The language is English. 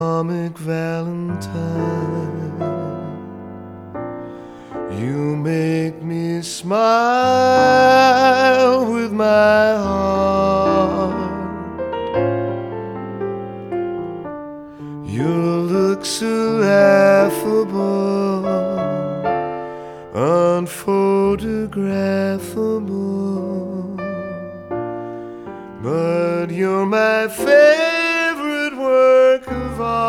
comic Valentine. You make me smile with my heart. Your looks so affable, unphotographable, but you're my favorite work of art.